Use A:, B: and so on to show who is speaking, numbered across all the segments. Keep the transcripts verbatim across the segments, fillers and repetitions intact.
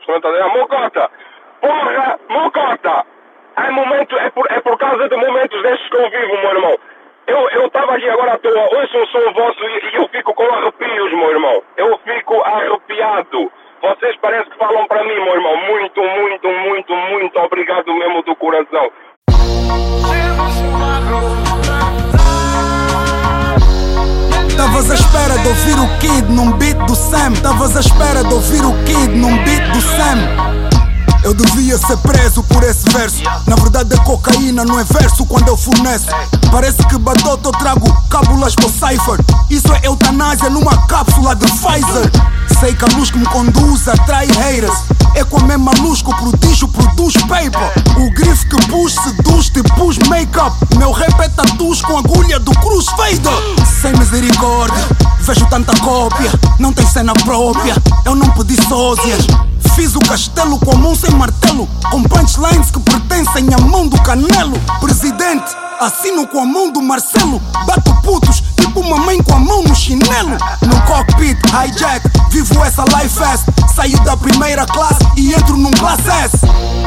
A: pronto, é Mocota, porra, Mocota, é, momento, é, por, é por causa de momentos destes que eu vivo, meu irmão. Eu, eu tava aqui agora à toa, ouço um som vosso e, e eu fico com arrepios, meu irmão. Eu fico arrepiado. Vocês parecem que falam para mim, meu irmão. Muito, muito, muito, muito obrigado mesmo do coração.
B: Tavas à espera de ouvir o Kid num beat do Sam. Tavas à espera de ouvir o Kid num beat do Sam. Eu devia ser preso por esse verso. Na verdade é cocaína, não é verso quando eu forneço. Parece que batota eu trago cábulas para o Cypher. Isso é eutanásia numa cápsula de Pfizer. Sei que a luz que me conduz atrai haters. É com a mesma luz que o prodígio produz paper. O grifo que pus seduz te pus make-up. Meu rap é tatus com agulha do Cruz Vader. Sem misericórdia, vejo tanta cópia. Não tem cena própria, eu não pedi sósias. Fiz o castelo com a mão sem martelo, com punchlines que pertencem à mão do Canelo. Presidente, assino com a mão do Marcelo. Bato putos, tipo uma mãe com a mão no chinelo. No cockpit, hijack, vivo essa life fast. Saio da primeira classe e entro num classe S.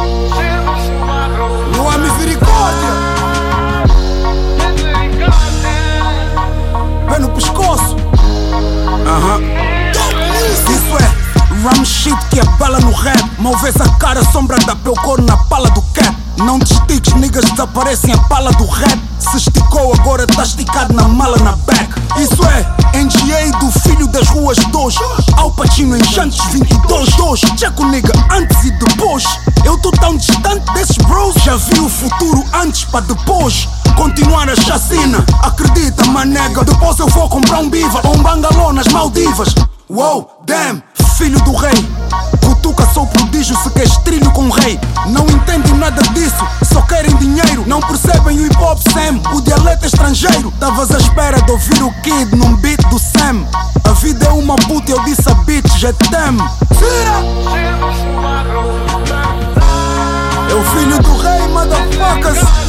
B: Não há misericórdia. Pé no pescoço. Aham. Isso é ram shit que é bala no rap. Mal vês a cara, sombra da Pelcor na pala do cap. Não te estiques, niggas desaparecem a pala do rap. Se esticou, agora tá esticado na mala na back. Isso é N G A do filho das ruas dois. Al Pacino em Chantes vinte e dois dois. Checo nigga antes e depois. Eu tô tão distante desses bros. Já vi o futuro antes pra depois continuar a chacina. Acredita, manega, depois eu vou comprar um biva ou um bangalô nas Maldivas. Wow, damn, filho do rei. Cutuca, sou prodígio se queres trilho com o rei. Não entendem nada disso, só querem dinheiro. Não percebem o hip hop Sam, o dialeto é estrangeiro. Tavas à espera de ouvir o Kid num beat do Sam. A vida é uma puta, eu disse a bitch, já teme. É o filho do rei, motherfuckers.